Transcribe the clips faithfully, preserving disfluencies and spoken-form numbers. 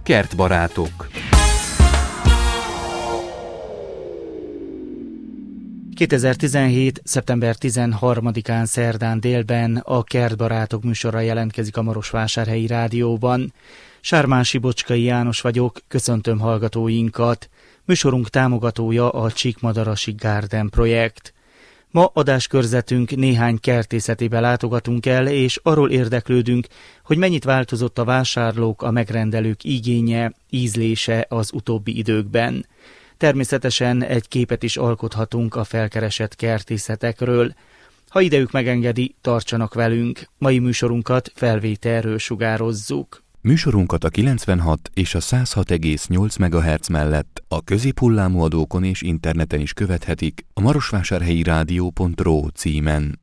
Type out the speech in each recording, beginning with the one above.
Kertbarátok. kétezer-tizenhét. szeptember tizenharmadikán szerdán délben a Kertbarátok műsora jelentkezik a Marosvásárhelyi Rádióban. Sármási Bocskai János vagyok, köszöntöm hallgatóinkat. Műsorunk támogatója a Csíkmadarasi Garden projekt. Ma adáskörzetünk néhány kertészetébe látogatunk el, és arról érdeklődünk, hogy mennyit változott a vásárlók, a megrendelők igénye, ízlése az utóbbi időkben. Természetesen egy képet is alkothatunk a felkeresett kertészetekről. Ha idejük megengedi, tartsanak velünk. Mai műsorunkat felvételről sugározzuk. Műsorunkat a kilencvenhat és a száz hat egész nyolc megahertz mellett a középhullámú adókon és interneten is követhetik a marosvásárhelyi rádió pont ro címen.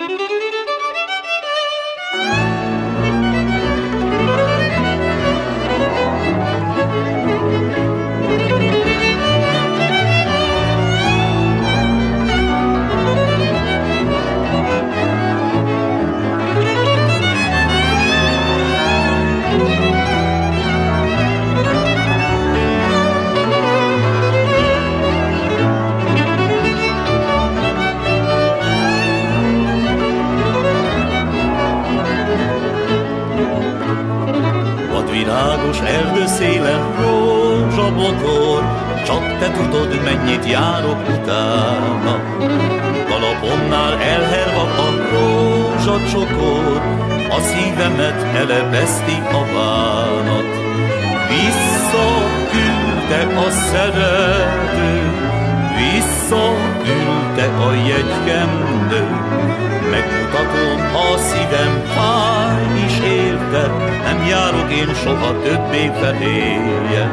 Virágos erdőszélen rózsabokor, csak te tudod, mennyit járok utána. Kalapomnál elherva a rózsacsokor, a szívemet elebeszti a bánat. Visszaküldte a szerető, visszaküldte a jegykendő. Megmutatom, a szívem fáj is érte, nem járok én soha többé fehérje.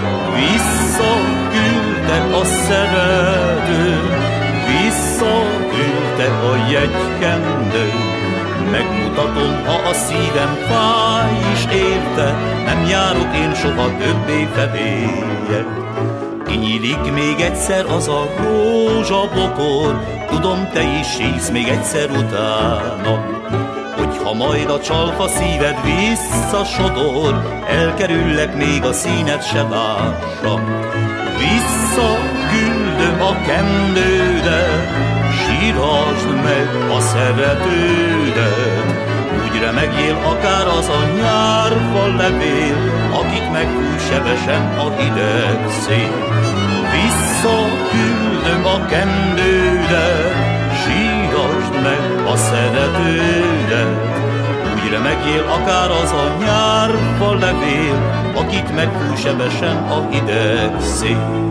Visszaküldte a szerető, visszaküldte a jegykendő. Megmutatom, ha a szívem fáj is érte, nem járok én soha többé fehérje. Kinyílik még egyszer az a rózsabokor, tudom, te is sísz még egyszer utána. Hogyha majd a csalfa szíved visszasodor, elkerüllek, még a színed se lássam. Visszaküldöm a kendődet, sírasd meg a szeretődet. Úgy remegjél akár az a nyárfa levél, akit megfúj sebesen a hideg szél. Visszaküldöm a kendődet, sírasd meg a szeretődet. Úgy remegjél akár az a nyárfa levél, akit megfúj sebesen a hideg szél.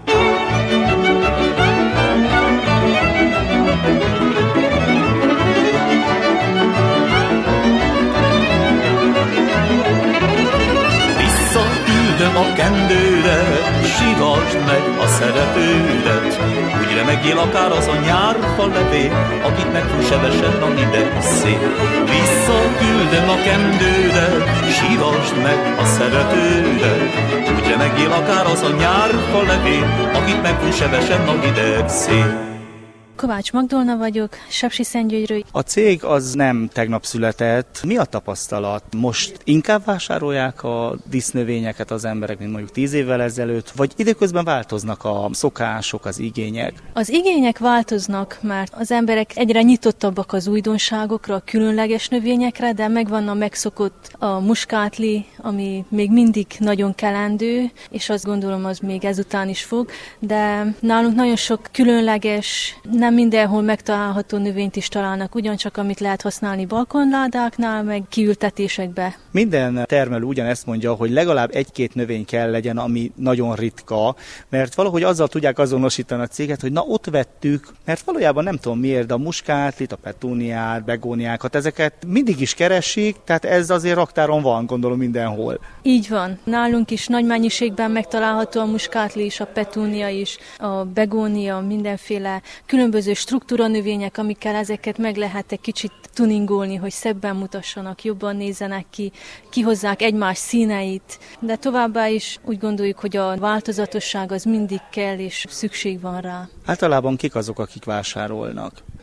Visszaküldöm a kendődet, sírasd meg a szeretődet. Úgy remegjél akár az a nyárfa levél, akit megfúj sebesen a hideg szél. Visszaküldöm a kendődet, sírasd meg a szeretődet. Úgy remegjél akár az a nyárfa levél, akit megfúj sebesen a hideg szél. Kovács Magdolna vagyok, Sepsiszentgyörgyről. A cég az nem tegnap született. Mi a tapasztalat? Most inkább vásárolják a dísznövényeket az emberek, mint mondjuk tíz évvel ezelőtt, vagy időközben változnak a szokások, az igények? Az igények változnak, mert az emberek egyre nyitottabbak az újdonságokra, a különleges növényekre, de megvan a megszokott a muskátli, ami még mindig nagyon kelendő, és azt gondolom, az még ezután is fog, de nálunk nagyon sok különleges, nem mindenhol megtalálható növényt is találnak, ugyancsak amit lehet használni balkonládáknál, meg kiültetésekbe. Minden termelő ugyanezt mondja, hogy legalább egy-két növény kell legyen, ami nagyon ritka, mert valahogy azzal tudják azonosítani a céget, hogy na ott vettük, mert valójában nem tudom miért, de a muskátlit, a petúniát, begóniákat, ezeket mindig is keresik, tehát ez azért raktáron van, gondolom mindenhol. Így van. Nálunk is nagy mennyiségben megtalálható a muskátli is, a petúnia is, a begónia, mindenféle különböző struktúra növények, amikkel ezeket meg lehet egy kicsit tuningolni, hogy szebben mutassanak, jobban nézzenek ki, kihozzák egymás színeit, de továbbá is úgy gondoljuk, hogy a változatosság az mindig kell, és szükség van rá. Általában kik azok, akik vásárolnak?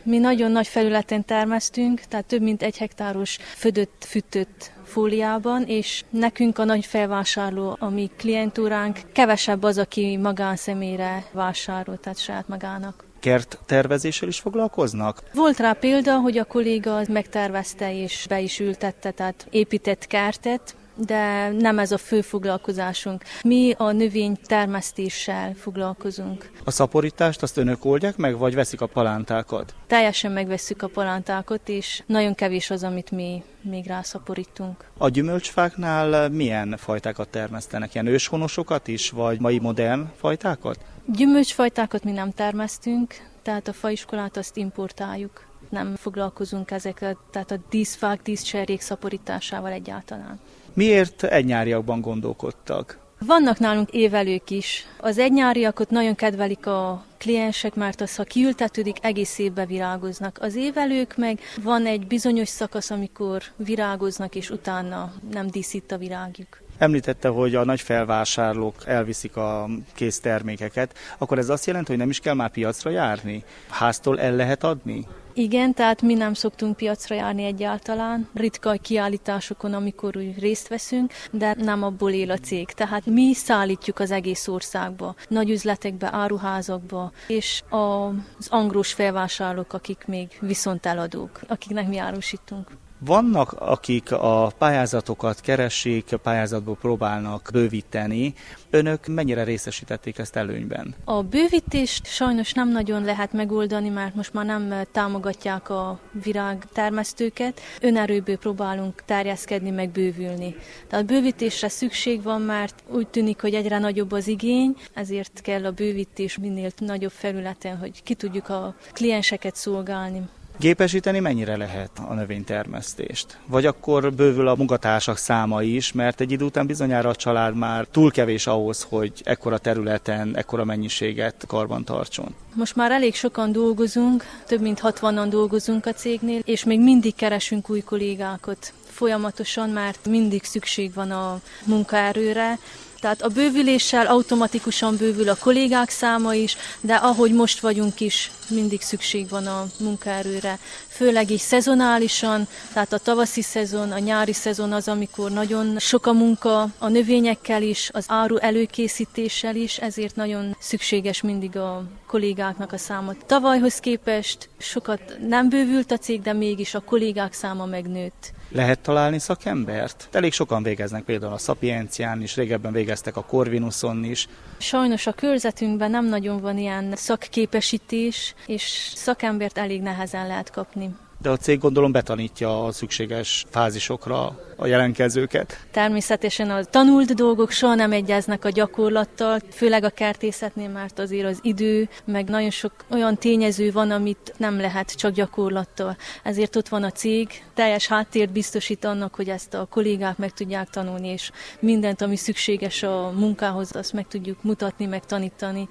Mi nagyon nagy felületen termesztünk, tehát több mint egy hektáros födött, fűtött fóliában, és nekünk a nagy felvásárló, a mi klientúránk kevesebb az, aki magánszemélyre vásárol, tehát saját magának. Kerttervezéssel is foglalkoznak? Volt rá példa, hogy a kolléga megtervezte és be is ültette, tehát épített kertet, de nem ez a fő foglalkozásunk. Mi a növénytermesztéssel foglalkozunk. A szaporítást azt önök oldják meg, vagy veszik a palántákat? Teljesen megvesszük a palántákat, és nagyon kevés az, amit mi még rászaporítunk. A gyümölcsfáknál milyen fajtákat termesztenek? Ilyen őshonosokat is, vagy mai modern fajtákat? Gyümölcsfajtákat mi nem termesztünk, tehát a faiskolát azt importáljuk. Nem foglalkozunk ezekkel, tehát a díszfák, díszcserjék szaporításával egyáltalán. Miért egynyáriakban gondolkodtak? Vannak nálunk évelők is. Az egynyáriakot nagyon kedvelik a kliensek, mert az, ha kiültetődik, egész évben virágoznak. Az évelők meg van egy bizonyos szakasz, amikor virágoznak, és utána nem díszít a virágjuk. Említette, hogy a nagy felvásárlók elviszik a kész termékeket, akkor ez azt jelenti, hogy nem is kell már piacra járni? Háztól el lehet adni? Igen, tehát mi nem szoktunk piacra járni egyáltalán. Ritka kiállításokon, amikor úgy részt veszünk, de nem abból él a cég. Tehát mi szállítjuk az egész országba, nagy üzletekbe, áruházakba, és az angrós felvásárlók, akik még viszont eladók, akiknek mi árusítunk. Vannak, akik a pályázatokat keresik, a pályázatból próbálnak bővíteni. Önök mennyire részesítették ezt előnyben? A bővítést sajnos nem nagyon lehet megoldani, mert most már nem támogatják a virágtermesztőket. Önerőből próbálunk terjeszkedni, meg bővülni. Tehát bővítésre szükség van, mert úgy tűnik, hogy egyre nagyobb az igény, ezért kell a bővítés minél nagyobb felületen, hogy ki tudjuk a klienseket szolgálni. Gépesíteni mennyire lehet a növénytermesztést? Vagy akkor bővül a munkatársak száma is, mert egy idő után bizonyára a család már túl kevés ahhoz, hogy ekkora területen, ekkora mennyiséget karban tartson. Most már elég sokan dolgozunk, több mint hatvanan dolgozunk a cégnél, és még mindig keresünk új kollégákat folyamatosan, mert mindig szükség van a munkaerőre. Tehát a bővüléssel automatikusan bővül a kollégák száma is, de ahogy most vagyunk is, mindig szükség van a munkaerőre. Főleg is szezonálisan, tehát a tavaszi szezon, a nyári szezon az, amikor nagyon sok a munka a növényekkel is, az áru előkészítéssel is, ezért nagyon szükséges mindig a kollégáknak a száma. Tavalyhoz képest sokat nem bővült a cég, de mégis a kollégák száma megnőtt. Lehet találni szakembert? Elég sokan végeznek például a Szapiencián is, régebben végeztek a Corvinuson is. Sajnos a körzetünkben nem nagyon van ilyen szakképesítés, és szakembert elég nehezen lehet kapni. De a cég gondolom betanítja a szükséges fázisokra a jelentkezőket. Természetesen a tanult dolgok soha nem egyeznek a gyakorlattal, főleg a kertészetnél, mert azért az idő, meg nagyon sok olyan tényező van, amit nem lehet csak gyakorlattal. Ezért ott van a cég, teljes háttért biztosít annak, hogy ezt a kollégák meg tudják tanulni, és mindent, ami szükséges a munkához, azt meg tudjuk mutatni, meg tanítani.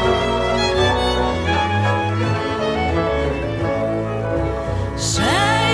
Say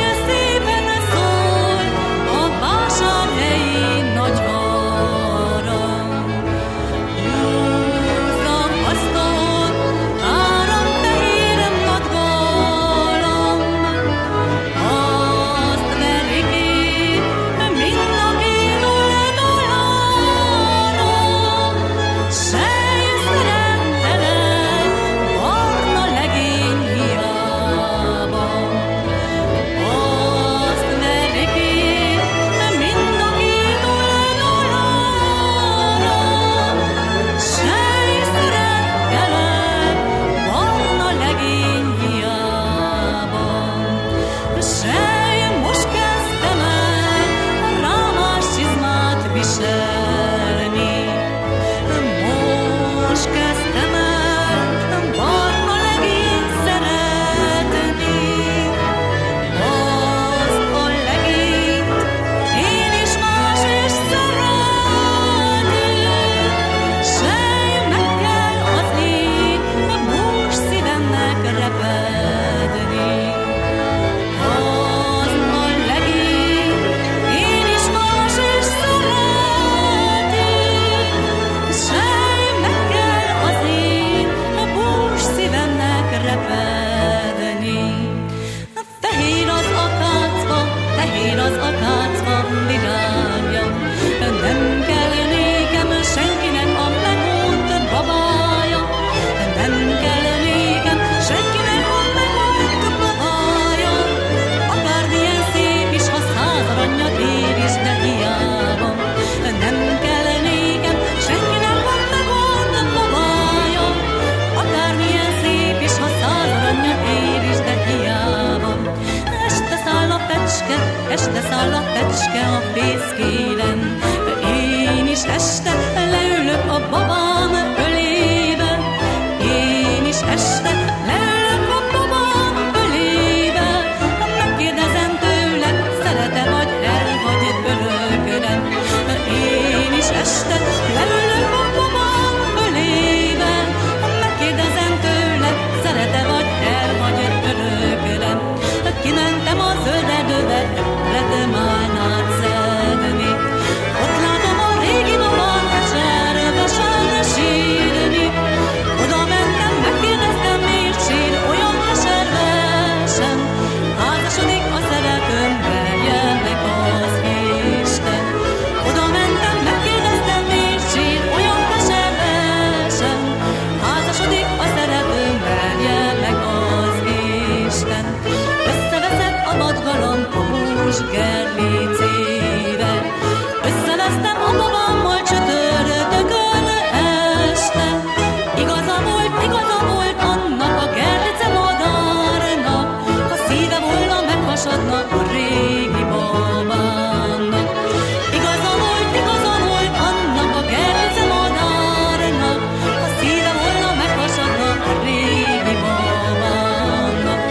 fészkélen. Én is este leülök a babám ölébe, én is este leülök a babám ölébe. Megkérdezem tőle, szerete vagy elhagy örökre. Én is este leülök a babám ölébe, megkérdezem tőle, szerete vagy elhagy örökre. Kimentem a zöldedőbe, retemálnát szedni. Ott látom a régi babám keservesen sírni. Oda mentem, megkérdeztem, miért sír olyan keservesen. Házasodik a szeretőm, verje meg az Isten. Oda mentem, megkérdeztem, miért sír olyan keservesen. Házasodik a szeretőm, verje meg az Isten. Összeveszett a vadgalamb a hús gerlicével. Összevesztem a babámmal csütörtökön este. Igaza volt, igaza volt annak a gerlice madárnak, ha szíve volna meghasadna a régi babámnak. Igaza volt, igaza volt annak a gerlice madárnak, ha szíve volna meghasadna a régi babámnak.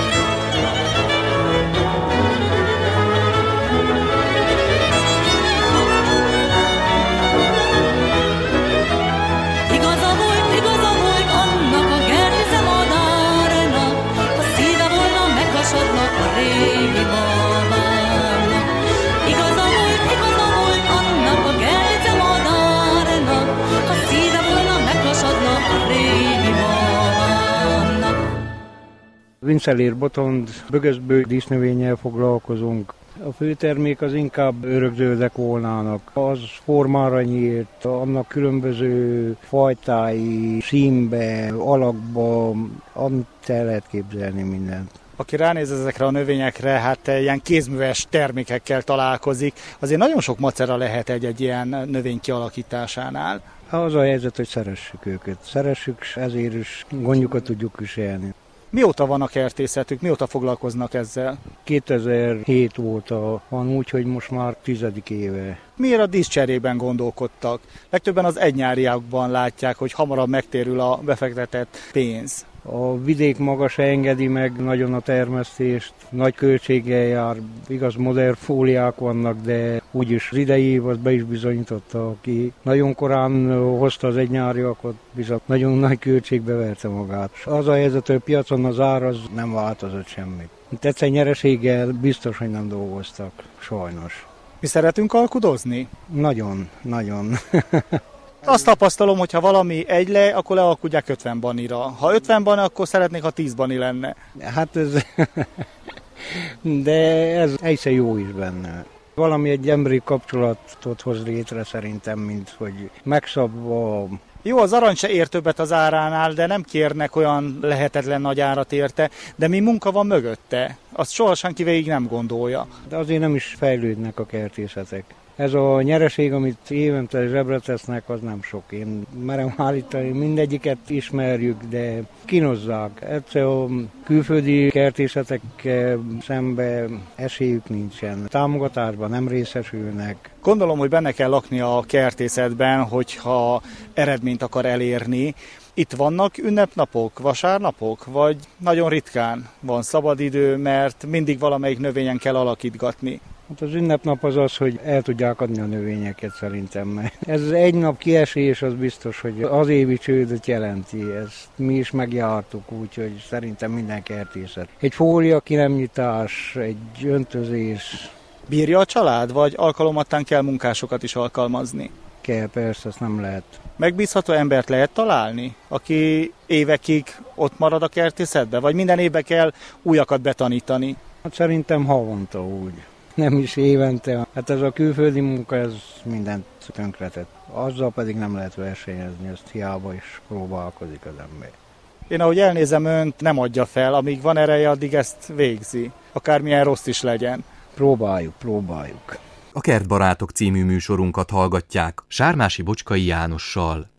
Igaza volt, igaza volt annak a gerlice madárnak, ha szíve volna meghasadna a régi babámnak. Igaza volt, igaza volt annak a gerlice madárnak, ha szíve volna meghasadna a régi babámnak. Vincelér, botond, bögözbő dísznövényel foglalkozunk. A főtermék az inkább örökzöldek volnának. Az formára nyílt, annak különböző fajtái, színbe, alakba, amit el lehet képzelni mindent. Aki ránéz ezekre a növényekre, hát ilyen kézműves termékekkel találkozik. Azért nagyon sok macera lehet egy-egy ilyen növény kialakításánál. Az a helyzet, hogy szeressük őket. Szeressük, és ezért is gondjukat tudjuk viselni. Mióta van a kertészetük, mióta foglalkoznak ezzel? kétezer-hét óta van úgy, hogy most már tizedik éve. Miért a díszcserében gondolkodtak? Legtöbben az egynyáriakban látják, hogy hamarabb megtérül a befektetett pénz. A vidék maga se engedi meg nagyon a termesztést, nagy költséggel jár, igaz modern fóliák vannak, de úgyis az idei év az be is bizonyította, aki nagyon korán hozta az egynyáriakat, bizony nagyon nagy költségbe verte magát. Az a helyzet, hogy a piacon az ár az nem változott semmit. Tetszett nyereséggel biztos, hogy nem dolgoztak, sajnos. Mi szeretünk alkudozni? Nagyon, nagyon. Azt tapasztalom, hogy ha valami egy le, akkor lealkudják ötven banira. Ha ötven bani, akkor szeretnék, ha tíz bani lenne. Hát ez... De ez egyszer jó is benne. Valami egy emberi kapcsolatot hoz létre szerintem, mint hogy megszabva. Jó, az arany se ér többet az áránál, de nem kérnek olyan lehetetlen nagy árat érte, de mi munka van mögötte? Azt soha senki végig nem gondolja. De azért nem is fejlődnek a kertészetek. Ez a nyereség, amit évente zsebre tesznek, az nem sok. Én merem állítani, mindegyiket ismerjük, de kínozzák. Egyszer a külföldi kertészetekkel szembe esélyük nincsen. Támogatásban nem részesülnek. Gondolom, hogy benne kell lakni a kertészetben, hogyha eredményt akar elérni. Itt vannak ünnepnapok, vasárnapok, vagy nagyon ritkán van szabadidő, mert mindig valamelyik növényen kell alakítgatni? Hát az ünnepnap az az, hogy el tudják adni a növényeket szerintem. Ez egy nap kiesés, az biztos, hogy az évi csődöt jelenti. Ezt mi is megjártuk, úgyhogy szerintem minden kertészet. Egy fólia kinemnyitás, egy öntözés. Bírja a család, vagy alkalomattán kell munkásokat is alkalmazni? Kell, persze, ezt nem lehet. Megbízható embert lehet találni, aki évekig ott marad a kertészetbe, vagy minden évben kell újakat betanítani? Hát szerintem havonta úgy. Nem is évente. Hát ez a külföldi munka, ez mindent tönkretett. Azzal pedig nem lehet versenyezni, ezt hiába is próbálkozik az ember. Én ahogy elnézem önt, nem adja fel, amíg van ereje, addig ezt végzi. Akármilyen rossz is legyen. Próbáljuk, próbáljuk. A Kertbarátok című műsorunkat hallgatják Sármási Bocskai Jánossal.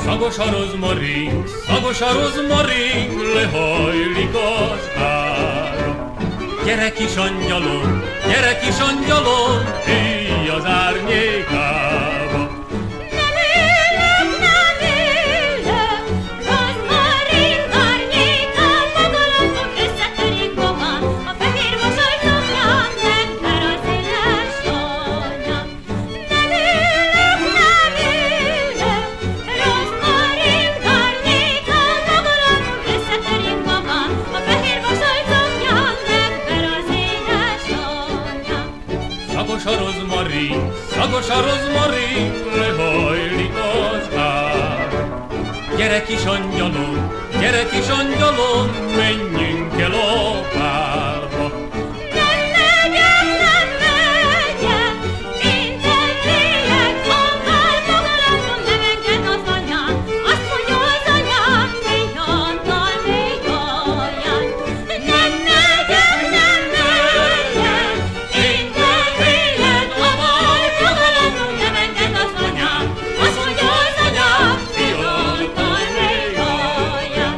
Szagos a rozmarin, szagos a rozmarin, lehajlik az ára. Gyere kis angyalom, gyere kis angyalom, híj az árnyékába. Nem élek, nem élek, rozmarin árnyékán, magalapon összetörik magán, a fehér mosoly szoknyán, megver az éles anyám. Nem élek, nem élek, rozmarin árnyékán, magalapon összetörik magán, a fehér mosoly szoknyán, megver az éles anyám. Szagos a rozmarin, szagos a rozmarin, lehajlik az ára. Gyere kis angyalom, gyere kis angyalom, menjünk el a bálba. Nem megyek, nem megyek, én nem félek, ha már magalapon nem enged az anyám. Azt mondja az anyám, mély Antal, mély alján. Nem megyek, nem megyek, én nem félek, ha már magalapon nem enged az anyám. Azt mondja az anyám, mély Antal, mély alján.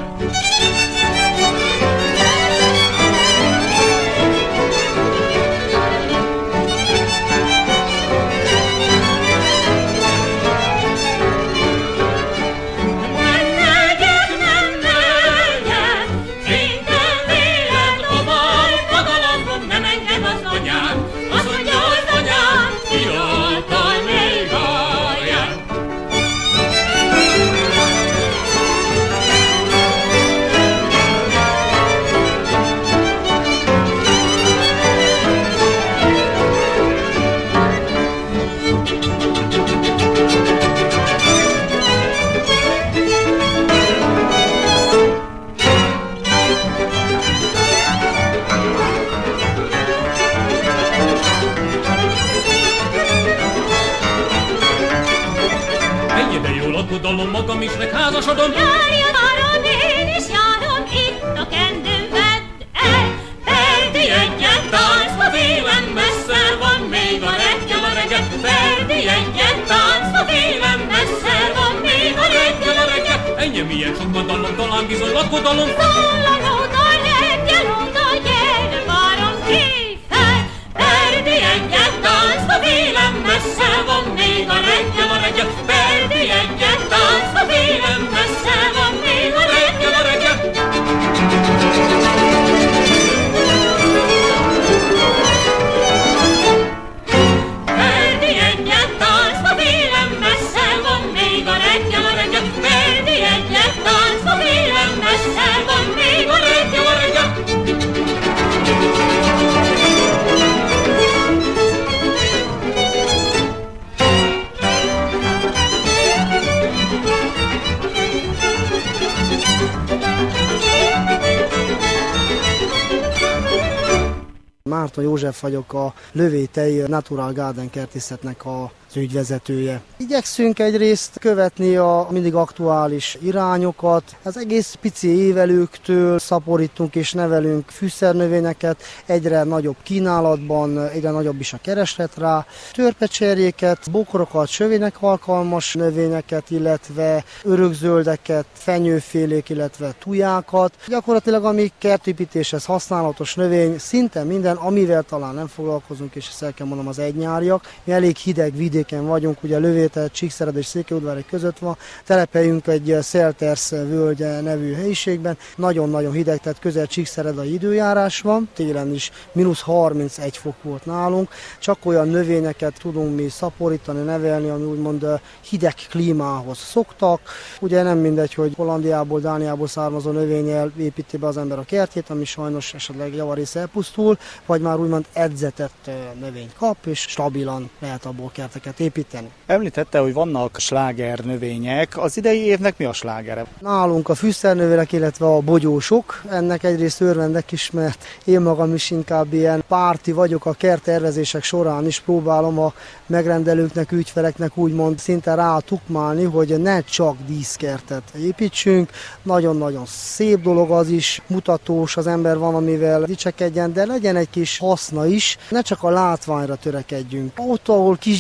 Nem megyek, nem megyek, én nem félek, ha már magalapon nem enged az anyám. Azt mondja az anyám, fiatal még alján. Ennyi de jó lakodalom, magam is megházasodom. Járjon áron, én is járom, itt a kendőm vedd el. Ferdi egyet táncba vélem, messze van még a reggel a reggel. Ferdi egyet táncba vélem, messze van még a reggel a reggel. Ennyi milyen sok van dalom, talán bizony lakodalom. Szólal oda, reggel oda, gyere, várom ki fel. Ferdi egyet táncba vélem, messze van még a reggel a reggel. Ferdi egyet táncba vélem, messze van még a reggel a reggel. Ferdi egyet táncba vélem, messze van még a reggel a reggel. Ferdi egyet táncba vélem, messze van még a reggel a reggel. Márton József vagyok, a Lövétei Natural Garden kertészetnek az ügyvezetője. Igyekszünk egyrészt követni a mindig aktuális irányokat. Az egész pici évelőktől szaporítunk és nevelünk fűszernövényeket, egyre nagyobb kínálatban, egyre nagyobb is a kereslet rá. Törpecserjéket, bokrokat, sövények alkalmas növényeket, illetve örökzöldeket, fenyőfélék, illetve tujákat. Gyakorlatilag ami kertépítéshez használatos növény, szinte minden, amivel talán nem foglalkozunk, és ezt el kell mondom, az egynyáriak. Mi elég hideg vidéken vagyunk, ugye Lövétel, Csíkszered és Székelyudvar között van. Telepeljünk egy Szeltersz völgye nevű helyiségben. Nagyon-nagyon hideg, tehát közel Csíkszeredai időjárás van. Télen is mínusz harmincegy fok volt nálunk. Csak olyan növényeket tudunk mi szaporítani, nevelni, ami úgymond hideg klímához szoktak. Ugye nem mindegy, hogy Hollandiából, Dániából származó növényel építi be az ember a kertjét, ami sajnos esetleg javarész elpusztul, vagy már úgymond edzetett növényt kap, és stabilan lehet abból kerteket építeni. Említette, hogy vannak sláger növények. Az idei évnek mi a slágere? Nálunk a fűszernövények, illetve a bogyósok. Ennek egyrészt örvendek is, mert én magam is inkább ilyen párti vagyok, a kerttervezések során is próbálom a megrendelőknek, ügyfeleknek úgymond szinte rá tukmálni, hogy ne csak díszkertet építsünk. Nagyon-nagyon szép dolog az is, mutatós, az ember van, amivel dicsekedjen, de legyen egy kis haszna is, ne csak a látványra törekedjünk. Ott, ahol kisgyerekek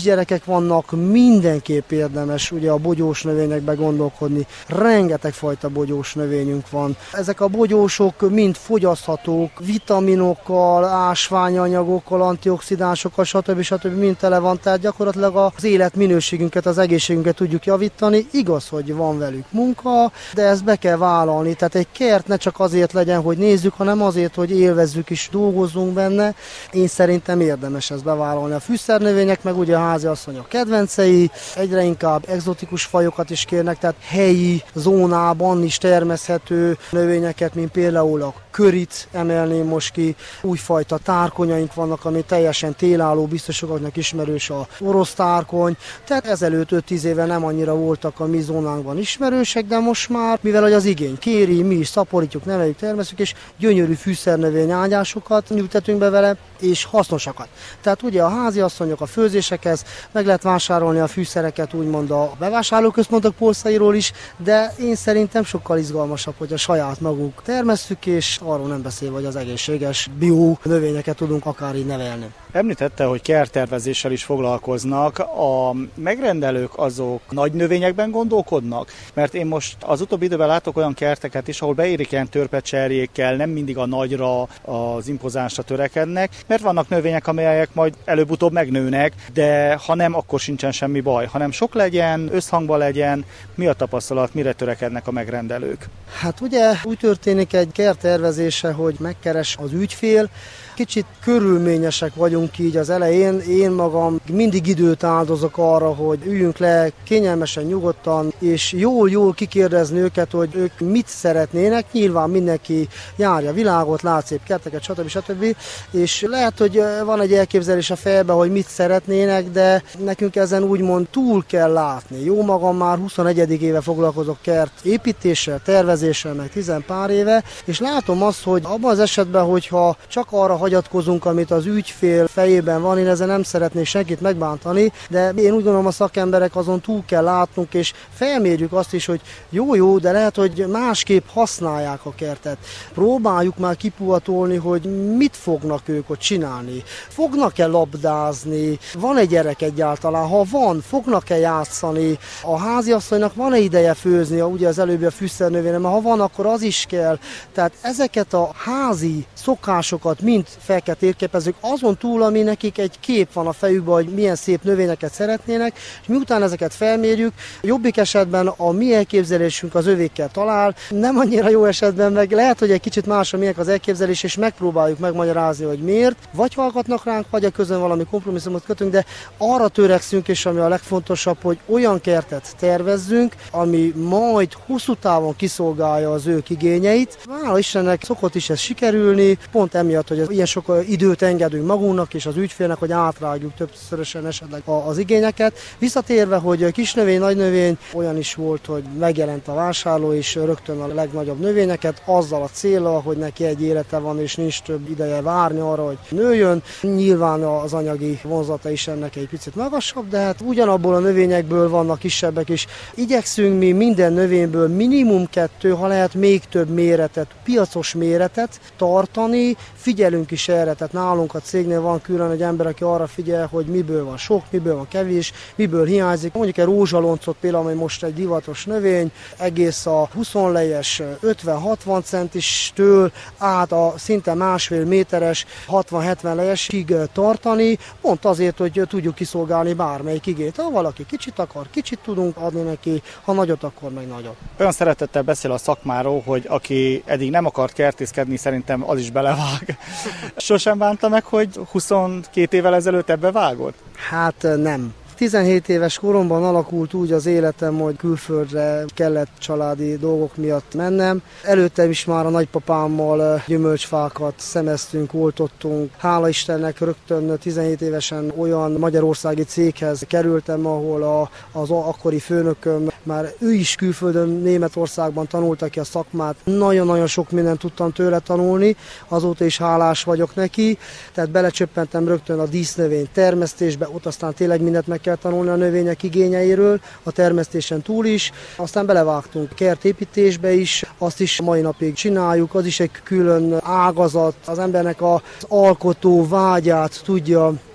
növények vannak, mindenképp érdemes ugye a bogyós növényekbe gondolkodni. Rengeteg fajta bogyós növényünk van. Ezek a bogyósok mind fogyaszthatók, vitaminokkal, ásványanyagokkal, antioxidánsokkal, stb. stb. Mind tele van, tehát gyakorlatilag az életminőségünket, az egészségünket tudjuk javítani. Igaz, hogy van velük munka, de ezt be kell vállalni. Tehát egy kert ne csak azért legyen, hogy nézzük, hanem azért, hogy élvezzük és dolgozzunk benne. Én szerintem érdemes ezt bevállalni. A fűszernövények meg ugye a háziasszonyok kedvencei, egyre inkább egzotikus fajokat is kérnek, tehát helyi zónában is termeszthető növényeket, mint például a körit emelném most ki, újfajta tárkonyaink vannak, ami teljesen télálló, biztosoknak ismerős a orosz tárkony, tehát ezelőtt öt-tíz éve nem annyira voltak a mi zónánkban ismerősek, de most már, mivel hogy az igény kéri, mi is szaporítjuk, neveljük, termesztjük, és gyönyörű fűszernövény ágyásokat nyújtatunk be vele, és hasznosakat. Tehát ugye a háziasszonyok a főzésekhez meg lehet vásárolni a fűszereket úgymond a bevásárlóközpontok polcairól is, de én szerintem sokkal izgalmasabb, hogy a saját magunk termesztjük, és arról nem beszélve, hogy az egészséges bio növényeket tudunk akár így nevelni. Említette, hogy kerttervezéssel is foglalkoznak. A megrendelők azok nagy növényekben gondolkodnak? Mert én most az utóbbi időben látok olyan kerteket is, ahol beérik ilyen törpecserjékkel, nem mindig a nagyra, az impozánsra törekednek, mert vannak növények, amelyek majd előbb-utóbb megnőnek, de ha nem, akkor sincsen semmi baj, hanem sok legyen, összhangban legyen. Mi a tapasztalat, mire törekednek a megrendelők? Hát ugye úgy történik egy kerttervezése, hogy megkeres az ügyfél, kicsit körülményesek vagyunk így az elején. Én magam mindig időt áldozok arra, hogy üljünk le kényelmesen, nyugodtan, és jól-jól kikérdezni őket, hogy ők mit szeretnének. Nyilván mindenki járja világot, lát szép kerteket, stb. stb. És lehet, hogy van egy elképzelés a fejben, hogy mit szeretnének, de nekünk ezen úgymond túl kell látni. Jó magam már huszonegyedik éve foglalkozok kert építéssel, tervezéssel, meg tizen pár éve, és látom azt, hogy abban az esetben, hogyha csak arra hagyatkozunk, amit az ügyfél fejében van, én ezzel nem szeretnék senkit megbántani, de én úgy gondolom, a szakemberek azon túl kell látnunk, és felmérjük azt is, hogy jó-jó, de lehet, hogy másképp használják a kertet. Próbáljuk már kipuhatolni, hogy mit fognak ők ott csinálni. Fognak-e labdázni? Van-e gyerek egyáltalán? Ha van, fognak-e játszani? A háziasszonynak van-e ideje főzni, ugye az előbbi a fűszernövényre, mert ha van, akkor az is kell. Tehát ezeket a házi szokásokat mind fel kell térképezzük, azon túl, ami nekik egy kép van a fejükben, hogy milyen szép növényeket szeretnének, és miután ezeket felmérjük, jobbik esetben a mi elképzelésünk az övékkel talál, nem annyira jó esetben meg lehet, hogy egy kicsit más a miénk az elképzelés, és megpróbáljuk megmagyarázni, hogy miért, vagy hallgatnak ránk, vagy a közön valami kompromisszumot kötünk, de arra törekszünk, és ami a legfontosabb, hogy olyan kertet tervezzünk, ami majd hosszú távon kiszolgálja az ők igényeit. Hála Istennek szokott is ez sikerülni, pont emiatt, hogy ilyen sok időt engedünk magunknak és az ügyfélnek, hogy átrágjuk többszörösen esetleg az igényeket. Visszatérve, hogy kis növény, nagy növény, olyan is volt, hogy megjelent a vásárló, és rögtön a legnagyobb növényeket, azzal a céllal, hogy neki egy élete van, és nincs több ideje várni arra, hogy nőjön. Nyilván az anyagi vonzata is ennek egy picit magasabb, de hát ugyanabból a növényekből vannak kisebbek is. Igyekszünk mi minden növényből minimum kettő, ha lehet még több méretet, piacos méretet tartani, figyelünk is erre, tehát nálunk a cégnél van külön egy ember, aki arra figyel, hogy miből van sok, miből van kevés, miből hiányzik. Mondjuk egy rózsaloncot például, ami most egy divatos növény, egész a huszonlejes ötven-hatvan centistől át a szinte másfél méteres hatvan-hetven lejeskig tartani, pont azért, hogy tudjuk kiszolgálni bármelyik igényt. Ha valaki kicsit akar, kicsit tudunk adni neki, ha nagyot, akkor meg nagyot. Olyan szeretettel beszél a szakmáról, hogy aki eddig nem akart kertészkedni, szerintem az is belevág. Sosem bánta meg, hogy huszonkét évvel ezelőtt ebbe vágott? Hát nem. tizenhét éves koromban alakult úgy az életem, hogy külföldre kellett családi dolgok miatt mennem. Előttem is már a nagypapámmal gyümölcsfákat szemeztünk, oltottunk. Hála Istennek rögtön tizenhét évesen olyan magyarországi céghez kerültem, ahol a, az akkori főnököm, már ő is külföldön, Németországban tanulta ki a szakmát. Nagyon-nagyon sok mindent tudtam tőle tanulni, azóta is hálás vagyok neki. Tehát belecsöppentem rögtön a dísznövény termesztésbe, ott aztán tényleg mindent meg kell tanulni a növények igényeiről, a termesztésen túl is. Aztán belevágtunk kertépítésbe is, azt is mai napig csináljuk, az is egy külön ágazat. Az embernek az alkotó vágyát tudja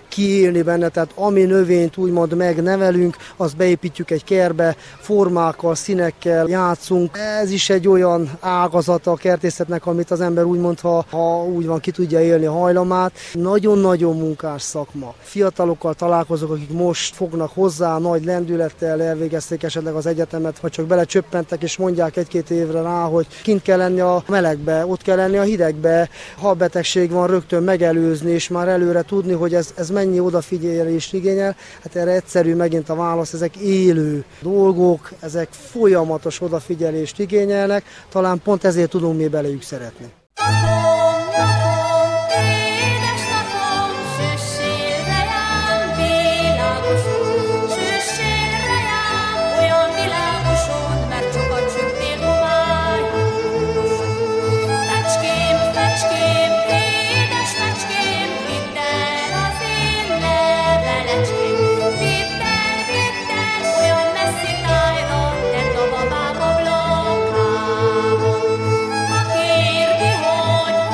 kiélni benne, tehát ami növényt úgymond megnevelünk, azt beépítjük egy kertbe, formákkal, színekkel játszunk. Ez is egy olyan ágazata a kertészetnek, amit az ember úgymond, ha, ha úgy van, ki tudja élni a hajlamát. Nagyon-nagyon munkás szakma. Fiatalokkal találkozok, akik most fognak hozzá, nagy lendülettel elvégezték esetleg az egyetemet, vagy csak belecsöppentek, és mondják egy-két évre rá, hogy kint kell lenni a melegbe, ott kell lenni a hidegbe, ha betegség van, rögtön megelőzni, és már előre tudni, hogy ez, ez mennyi odafigyelést igényel. Hát erre egyszerű megint a válasz, ezek élő dolgok, ezek folyamatos odafigyelést igényelnek, talán pont ezért tudunk mi belejük szeretni. Hogy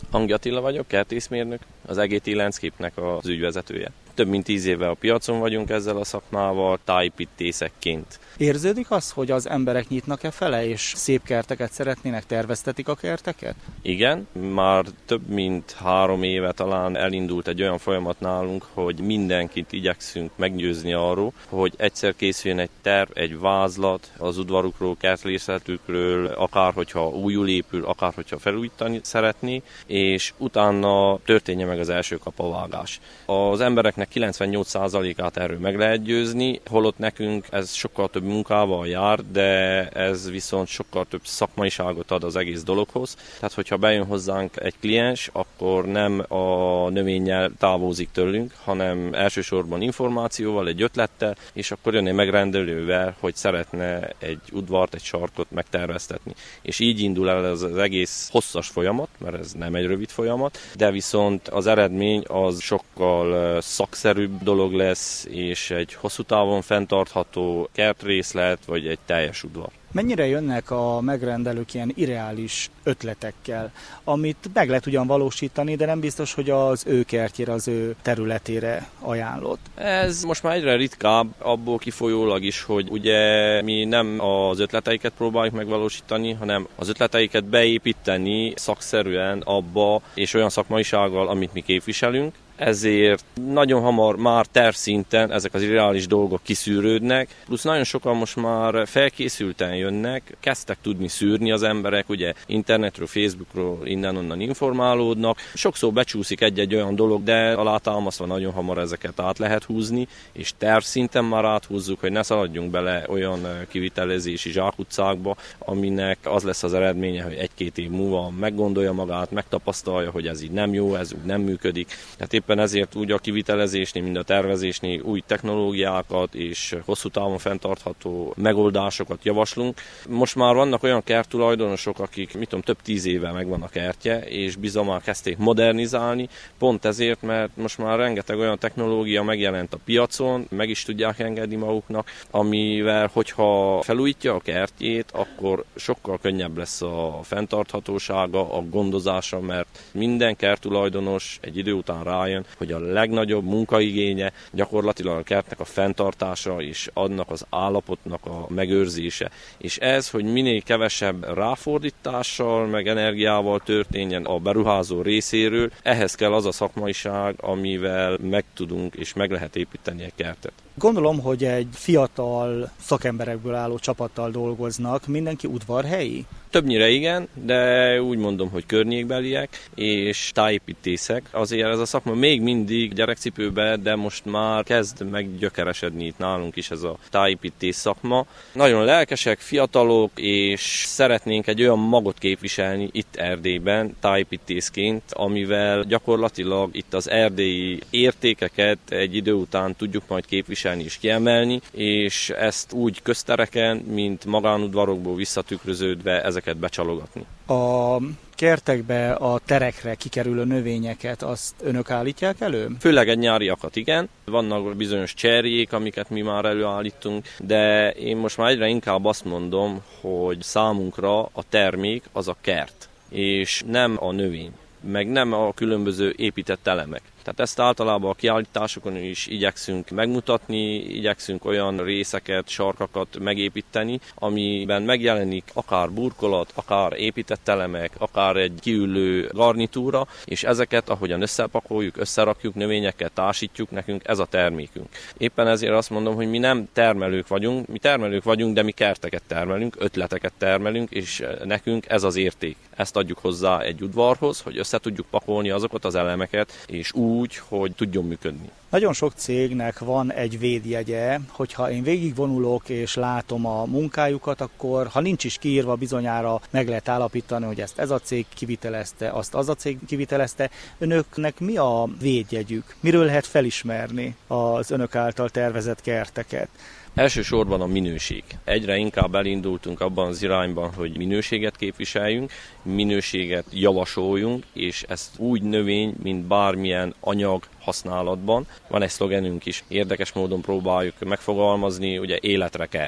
Hangya Attila vagyok, kertészmérnök, az é gé té Landscape-nek az ügyvezetője. Több mint tíz éve a piacon vagyunk ezzel a szakmával, tájépítészekként. Érződik az, hogy az emberek nyitnak-e fele, és szép kerteket szeretnének, terveztetik a kerteket? Igen, már több mint három éve talán elindult egy olyan folyamat nálunk, hogy mindenkit igyekszünk meggyőzni arról, hogy egyszer készüljön egy terv, egy vázlat az udvarukról, kertrészletükről, akár hogyha újul épül, akár hogyha felújítani szeretné, és utána történje meg az első kapavágás. Az embereknek kilencvennyolc százalékát erről meg lehet győzni, holott nekünk ez sokkal több munkával jár, de ez viszont sokkal több szakmaiságot ad az egész dologhoz. Tehát, hogyha bejön hozzánk egy kliens, akkor nem a növényel távozik tőlünk, hanem elsősorban információval, egy ötlettel, és akkor jön egy megrendelővel, hogy szeretne egy udvart, egy sarkot megterveztetni. És így indul el ez az egész hosszas folyamat, mert ez nem egy rövid folyamat, de viszont az eredmény az sokkal szakszerűbb dolog lesz, és egy hosszú távon fenntartható kertrészlet, vagy egy teljes udvar. Mennyire jönnek a megrendelők ilyen irreális ötletekkel, amit meg lehet ugyan valósítani, de nem biztos, hogy az ő kertjére, az ő területére ajánlott? Ez most már egyre ritkább, abból kifolyólag is, hogy ugye mi nem az ötleteiket próbáljuk megvalósítani, hanem az ötleteiket beépíteni szakszerűen abba, és olyan szakmaisággal, amit mi képviselünk. Ezért nagyon hamar már tervszinten ezek az irreális dolgok kiszűrődnek, plusz nagyon sokan most már felkészülten jönnek, kezdtek tudni szűrni az emberek, ugye internetről, Facebookról innen-onnan informálódnak. Sokszor becsúszik egy-egy olyan dolog, de alátámasztva nagyon hamar ezeket át lehet húzni, és tervszinten már áthúzzuk, hogy ne szaladjunk bele olyan kivitelezési zsákutcákba, aminek az lesz az eredménye, hogy egy-két év múlva meggondolja magát, megtapasztalja, hogy ez így nem jó, ez úgy nem működik. Tehát éppen ezért úgy a kivitelezésnél, mint a tervezésnél új technológiákat és hosszú távon fenntartható megoldásokat javaslunk. Most már vannak olyan kerttulajdonosok, akik mit tudom, több tíz éve megvan a kertje, és bizony már kezdték modernizálni, pont ezért, mert most már rengeteg olyan technológia megjelent a piacon, meg is tudják engedni maguknak, amivel, hogyha felújítja a kertjét, akkor sokkal könnyebb lesz a fenntarthatósága, a gondozása, mert minden kerttulajdonos egy idő után rájön, hogy a legnagyobb munkaigénye gyakorlatilag a kertnek a fenntartása és annak az állapotnak a megőrzése. És ez, hogy minél kevesebb ráfordítással, meg energiával történjen a beruházó részéről, ehhez kell az a szakmaiság, amivel meg tudunk és meg lehet építeni egy kertet. Gondolom, hogy egy fiatal szakemberekből álló csapattal dolgoznak, mindenki udvarhelyi? Többnyire igen, de úgy mondom, hogy környékbeliek és tájépítészek. Azért ez a szakma még mindig gyerekcipőbe, de most már kezd meggyökeresedni itt nálunk is ez a tájépítés szakma. Nagyon lelkesek, fiatalok, és szeretnénk egy olyan magot képviselni itt Erdélyben tájépítészként, amivel gyakorlatilag itt az erdélyi értékeket egy idő után tudjuk majd képviselni és kiemelni, és ezt úgy köztereken, mint magánudvarokból visszatükröződve ezeket becsalogatni. A kertekbe, a terekre kikerülő növényeket, azt önök állítják elő? Főleg egy nyáriakat, igen. Vannak bizonyos cserjék, amiket mi már előállítunk, de én most már egyre inkább azt mondom, hogy számunkra a termék az a kert, és nem a növény, meg nem a különböző épített elemek. Tehát ezt általában a kiállításokon is igyekszünk megmutatni, igyekszünk olyan részeket, sarkakat megépíteni, amiben megjelenik akár burkolat, akár épített elemek, akár egy kiülő garnitúra, és ezeket, ahogyan összepakoljuk, összerakjuk, növényekkel társítjuk, nekünk ez a termékünk. Éppen ezért azt mondom, hogy mi nem termelők vagyunk, mi termelők vagyunk, de mi kerteket termelünk, ötleteket termelünk, és nekünk ez az érték. Ezt adjuk hozzá egy udvarhoz, hogy össze tudjuk pakolni azokat az elemeket, és úgy, hogy tudjon működni. Nagyon sok cégnek van egy védjegye, hogyha én végigvonulok és látom a munkájukat, akkor ha nincs is kiírva, bizonyára meg lehet állapítani, hogy ezt ez a cég kivitelezte, azt az a cég kivitelezte. Önöknek mi a védjegyük? Miről lehet felismerni az önök által tervezett kerteket? Elsősorban a minőség. Egyre inkább elindultunk abban az irányban, hogy minőséget képviseljünk, minőséget javasoljunk, és ezt úgy növény, mint bármilyen anyag használatban. Van egy szlogenünk is, érdekes módon próbáljuk megfogalmazni, ugye életre kert.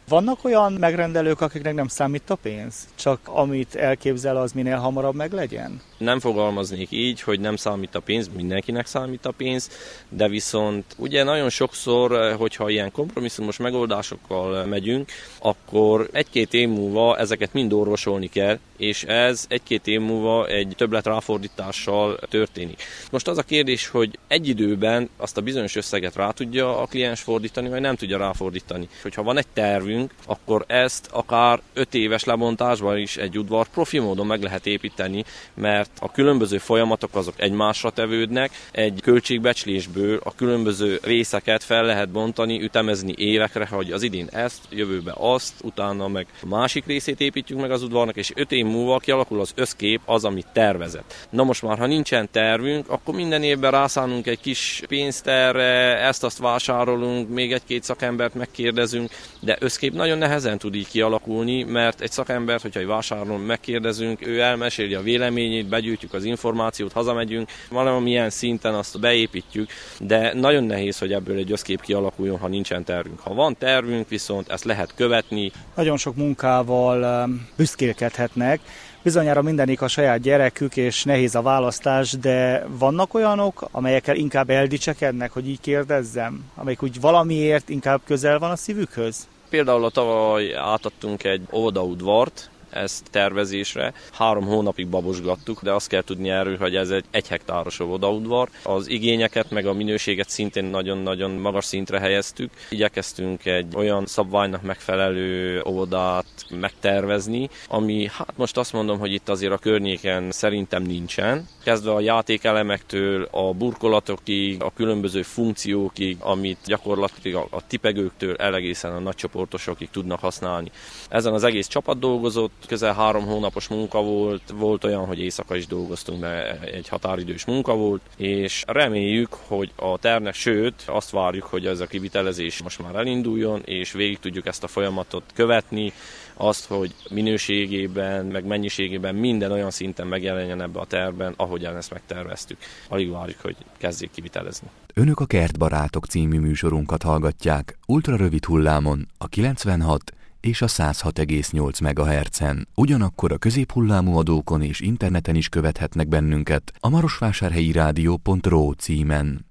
Vannak olyan megrendelők, akiknek nem számít a pénz? Csak amit elképzel, az minél hamarabb meg legyen? Nem fogalmaznék így, hogy nem számít a pénz, mindenkinek számít a pénz, de viszont ugye nagyon sokszor, hogyha ilyen kompromisszumos megoldásokkal megyünk, akkor egy-két év múlva ezeket mind orvosolni kell, és ez egy-két év múlva egy többlet ráfordítással történik. Most az a kérdés, hogy egy időben azt a bizonyos összeget rá tudja a kliens fordítani, vagy nem tudja ráfordítani. Hogyha van egy tervünk, akkor ezt akár öt éves lebontásban is egy udvar profi módon meg lehet építeni, mert a különböző folyamatok azok egymásra tevődnek, egy költségbecslésből a különböző részeket fel lehet bontani, ütemezni évekre, hogy az idén ezt, jövőbe azt, utána meg a másik részét építjük meg az udvarnak, és öt év múlva kialakul az összkép, az, amit tervezett. Na most már, ha nincsen tervünk, akkor minden évben rászánunk egy kis pénzt erre, ezt-azt vásárolunk, még egy-két szakembert megkérdezünk, de összkép nagyon nehezen tud így kialakulni, mert egy szakembert, hogyha egy vásárlón megkérdezünk, ő elmeséli a véleményét, begyűjtjük az információt, hazamegyünk, valamilyen szinten azt beépítjük, de nagyon nehéz, hogy ebből egy összkép kialakuljon, ha nincsen tervünk. Ha van tervünk, viszont ezt lehet követni. Nagyon sok munkával büszkélkedhetnek. Bizonyára mindenik a saját gyerekük, és nehéz a választás, de vannak olyanok, amelyekkel inkább eldicsekednek, hogy így kérdezzem, amelyik úgy valamiért inkább közel van a szívükhöz? Például a tavaly átadtunk egy óvodaudvart, ezt tervezésre. Három hónapig babosgattuk, de azt kell tudni erről, hogy ez egy egy hektáros óvodaudvar. Az igényeket meg a minőséget szintén nagyon-nagyon magas szintre helyeztük. Igyekeztünk egy olyan szabványnak megfelelő óvodát megtervezni, ami hát most azt mondom, hogy itt azért a környéken szerintem nincsen. Kezdve a játékelemektől, a burkolatokig, a különböző funkciókig, amit gyakorlatilag a tipegőktől egészen a nagycsoportosokig tudnak használni. Ezen az egész csapat dolgozott, közel három hónapos munka volt, volt olyan, hogy éjszaka is dolgoztunk, de egy határidős munka volt, és reméljük, hogy a tervnek, sőt, azt várjuk, hogy ez a kivitelezés most már elinduljon, és végig tudjuk ezt a folyamatot követni, azt, hogy minőségében, meg mennyiségében minden olyan szinten megjelenjen ebbe a tervben, ahogyan ezt megterveztük. Alig várjuk, hogy kezdjék kivitelezni. Önök a Kertbarátok című műsorunkat hallgatják, ultrarövid hullámon, a kilencvenhat és a száz hat egész nyolc megahertzen. Ugyanakkor a középhullámú adókon és interneten is követhetnek bennünket a marosvásárhelyi rádió pont ro címen.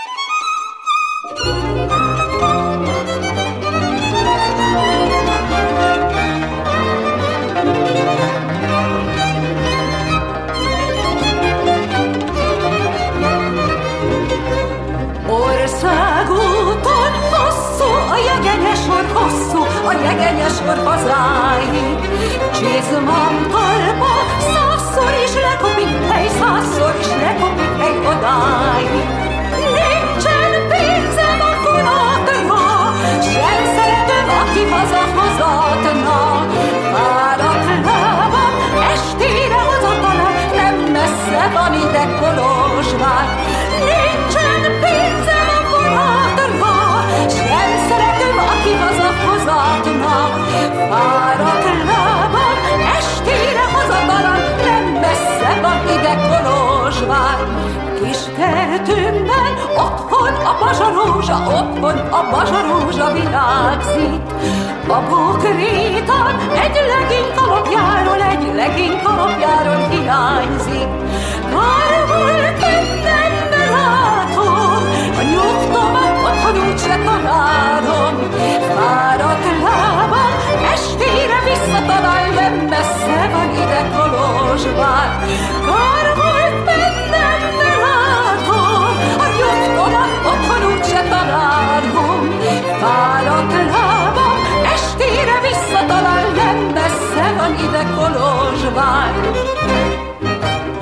Országúton hosszú, a jegenyes sor hosszú, a jegenyes sor hazáig. Csizmam talpa, százszor is lekopik, hely, százszor is lekopik, hely, odáig. Nincsen pénzem a vonatra, sem szeretem, aki haza-hazatna. Fáradt lábam, estére hazatala, nem messze van ide Kolozsvár. Nincsen pénzem a vonatra, sem szeretem, aki haza-hazatna. Fáradt lábam, estére hazatala, nem messze van ide Kolozsvár. Kis kertünkben otthon a bazsarózsa, otthon a bazsarózsa virágzik. A bokrétan egy legény kalapjáról, egy legény kalapjáról hiányzik. Kár volt innen belátom, a nyugtomat otthon úgyse találom. Fáradt lábam, estére visszatalál, nem messze van ide Kolozsvár. Kár volt bennem belátom, a nyugtomat otthon úgyse találom. Fáradt lábam, estére visszatalál, nem messze van ide Kolozsvár.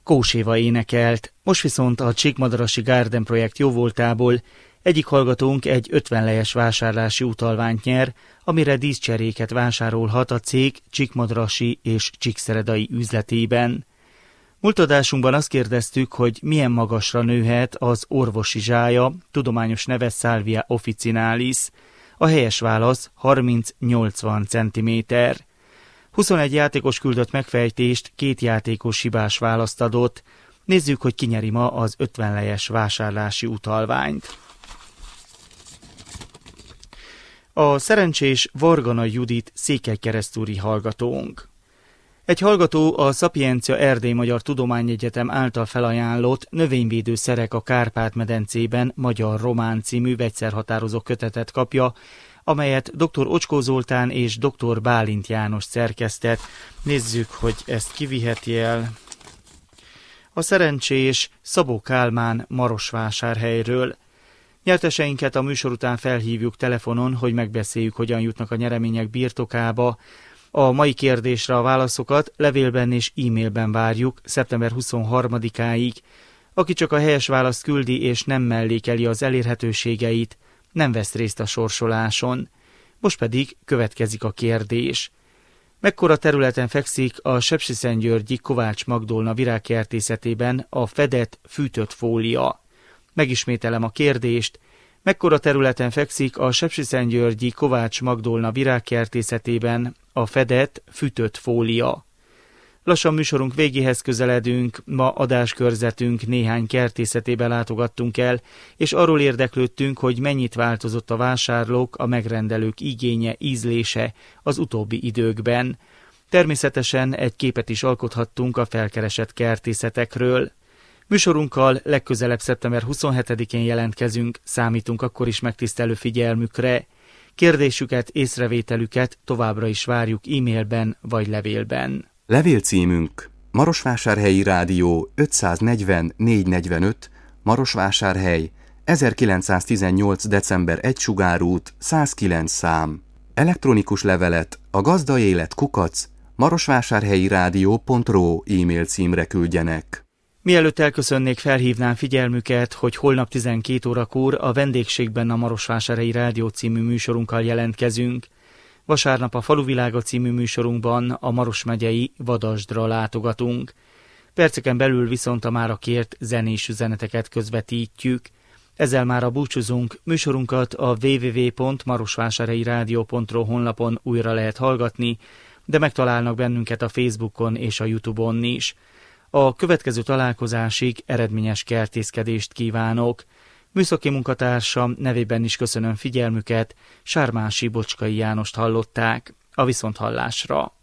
Kóséva énekelt, most viszont a Csíkmadarasi Garden projekt jóvoltából egyik hallgatónk egy ötven lejes vásárlási utalványt nyer, amire díszcseréket vásárolhat a cég Csíkmadarasi és Csíkszeredai üzletében. Múlt adásunkban azt kérdeztük, hogy milyen magasra nőhet az orvosi zsája, tudományos neve Salvia officinalis. A helyes válasz harminc-nyolcvan centiméter. huszonegy játékos küldött megfejtést, két játékos hibás választ adott. Nézzük, hogy ki nyeri ma az ötven lejes vásárlási utalványt. A szerencsés Vargana Judit székelykeresztúri hallgatónk. Egy hallgató a Szapiencia Erdély Magyar Tudományegyetem által felajánlott Növényvédőszerek a Kárpát-medencében magyar-román című vegyszerhatározó kötetet kapja, amelyet doktor Ocskó Zoltán és doktor Bálint János szerkesztett. Nézzük, hogy ezt kiviheti el. A szerencsés Szabó Kálmán Marosvásárhelyről. Nyerteseinket a műsor után felhívjuk telefonon, hogy megbeszéljük, hogyan jutnak a nyeremények birtokába. A mai kérdésre a válaszokat levélben és e-mailben várjuk szeptember huszonharmadikáig. Aki csak a helyes választ küldi és nem mellékeli az elérhetőségeit, nem vesz részt a sorsoláson. Most pedig következik a kérdés. Mekkora területen fekszik a sepsiszentgyörgyi Kovács Magdolna virágkertészetében a fedett, fűtött fólia? Megismételem a kérdést. Mekkora területen fekszik a sepsiszentgyörgyi Kovács Magdolna virágkertészetében a fedett, fűtött fólia? Lassan műsorunk végéhez közeledünk, ma adáskörzetünk néhány kertészetébe látogattunk el, és arról érdeklődtünk, hogy mennyit változott a vásárlók, a megrendelők igénye, ízlése az utóbbi időkben. Természetesen egy képet is alkothattunk a felkeresett kertészetekről. Műsorunkkal legközelebb szeptember huszonhetedikén jelentkezünk, számítunk akkor is megtisztelő figyelmükre. Kérdésüket, észrevételüket továbbra is várjuk e-mailben vagy levélben. Levélcímünk Marosvásárhelyi Rádió ötszáznegyven négyszáznegyvenöt, Marosvásárhely, ezerkilencszáztizennyolc. december egy Sugárút, százkilenc szám. Elektronikus levelet a gazdaélet kukac marosvásárhelyi rádió pont ro e-mail címre küldjenek. Mielőtt elköszönnék, felhívnám figyelmüket, hogy holnap tizenkét órakor a vendégségben a Marosvásárhelyi Rádió című műsorunkkal jelentkezünk. Vasárnap a Faluvilága című műsorunkban a Maros megyei Vadasdra látogatunk. Perceken belül viszont a mára kért zenés üzeneteket közvetítjük. Ezzel már búcsúzunk, műsorunkat a double-u double-u double-u pont marosvásárhelyi rádió pont ro honlapon újra lehet hallgatni, de megtalálnak bennünket a Facebookon és a YouTube-on is. A következő találkozásig eredményes kertészkedést kívánok. Műszaki munkatársam nevében is köszönöm figyelmüket, Sármási Bocskai Jánost hallották. A viszonthallásra.